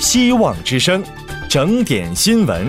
希望之声，整点新闻。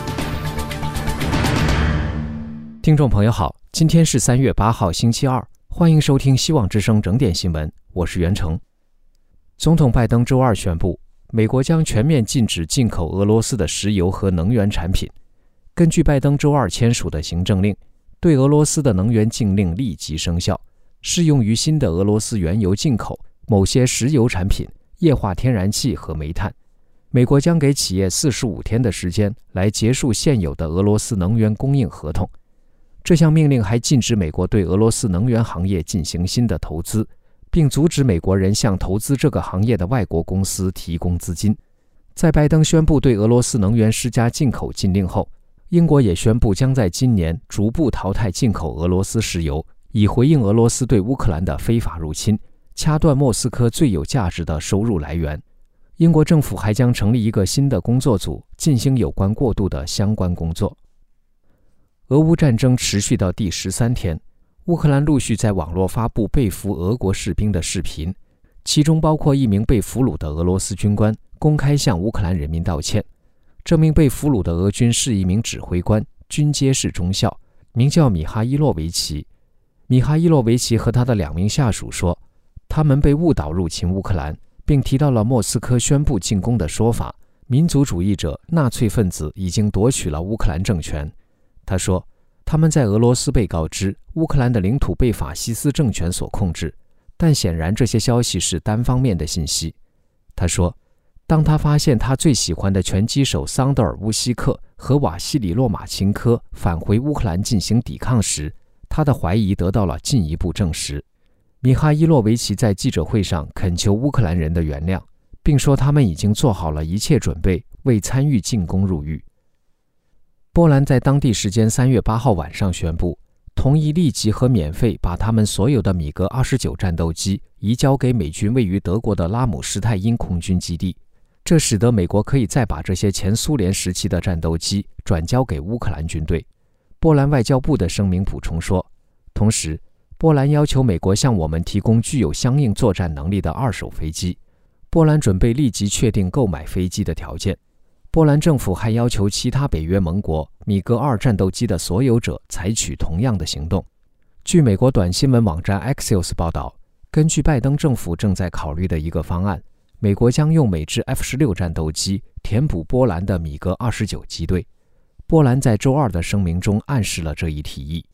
听众朋友好，今天是3月8号星期二，欢迎收听希望之声整点新闻，我是袁成。总统拜登周二宣布，美国将全面禁止进口俄罗斯的石油和能源产品。根据拜登周二签署的行政令，对俄罗斯的能源禁令立即生效，适用于新的俄罗斯原油进口、某些石油产品、液化天然气和煤炭。美国将给企业45天的时间来结束现有的俄罗斯能源供应合同。这项命令还禁止美国对俄罗斯能源行业进行新的投资，并阻止美国人向投资这个行业的外国公司提供资金。在拜登宣布对俄罗斯能源施加进口禁令后，英国也宣布将在今年逐步淘汰进口俄罗斯石油，以回应俄罗斯对乌克兰的非法入侵，掐断莫斯科最有价值的收入来源。英国政府还将成立一个新的工作组，进行有关过渡的相关工作。俄乌战争持续到第13天，乌克兰陆续在网络发布被俘俄国士兵的视频，其中包括一名被俘虏的俄罗斯军官公开向乌克兰人民道歉。这名被俘虏的俄军是一名指挥官，军阶是中校，名叫米哈伊洛维奇。米哈伊洛维奇和他的2名下属说，他们被误导入侵乌克兰，并提到了莫斯科宣布进攻的说法，民族主义者、纳粹分子已经夺取了乌克兰政权。他说，他们在俄罗斯被告知乌克兰的领土被法西斯政权所控制，但显然这些消息是单方面的信息。他说，当他发现他最喜欢的拳击手桑德尔·乌西克和瓦西里·洛马钦科返回乌克兰进行抵抗时，他的怀疑得到了进一步证实。米哈伊洛维奇在记者会上恳求乌克兰人的原谅，并说他们已经做好了一切准备，为参与进攻入狱。波兰在当地时间3月8号晚上宣布，同意立即和免费把他们所有的米格29战斗机移交给美军位于德国的拉姆施泰因空军基地，这使得美国可以再把这些前苏联时期的战斗机转交给乌克兰军队。波兰外交部的声明补充说，同时波兰要求美国向我们提供具有相应作战能力的2手飞机，波兰准备立即确定购买飞机的条件。波兰政府还要求其他北约盟国米格2战斗机的所有者采取同样的行动。据美国短新闻网站 Axios 报道，根据拜登政府正在考虑的一个方案，美国将用美制 F-16战斗机填补波兰的米格29机队。波兰在周二的声明中暗示了这一提议。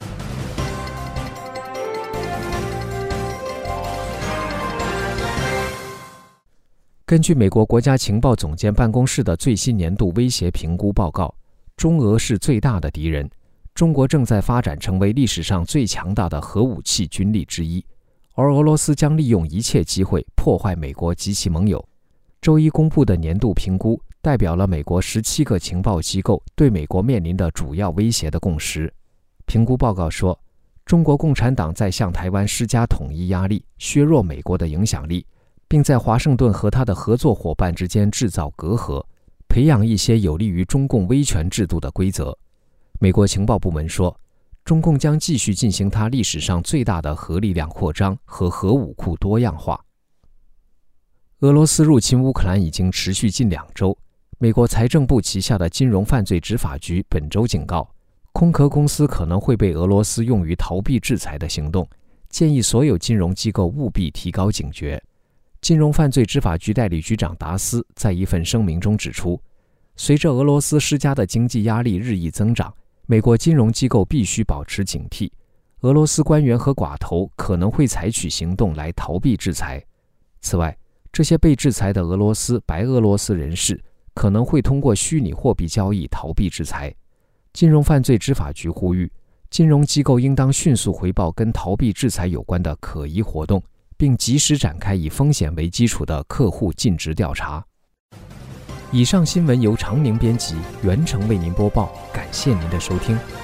根据美国国家情报总监办公室的最新年度威胁评估报告，中俄是最大的敌人，中国正在发展成为历史上最强大的核武器军力之一，而俄罗斯将利用一切机会破坏美国及其盟友。周一公布的年度评估代表了美国17个情报机构对美国面临的主要威胁的共识。评估报告说，中国共产党在向台湾施加统一压力，削弱美国的影响力，并在华盛顿和他的合作伙伴之间制造隔阂，培养一些有利于中共威权制度的规则。美国情报部门说，中共将继续进行它历史上最大的核力量扩张和核武库多样化。俄罗斯入侵乌克兰已经持续近2周，美国财政部旗下的金融犯罪执法局本周警告，空壳公司可能会被俄罗斯用于逃避制裁的行动，建议所有金融机构务必提高警觉。金融犯罪执法局代理局长达斯在一份声明中指出，随着俄罗斯施加的经济压力日益增长，美国金融机构必须保持警惕，俄罗斯官员和寡头可能会采取行动来逃避制裁。此外，这些被制裁的俄罗斯、白俄罗斯人士可能会通过虚拟货币交易逃避制裁。金融犯罪执法局呼吁，金融机构应当迅速回报跟逃避制裁有关的可疑活动，并及时展开以风险为基础的客户尽职调查。以上新闻由常宁编辑，袁成为您播报，感谢您的收听。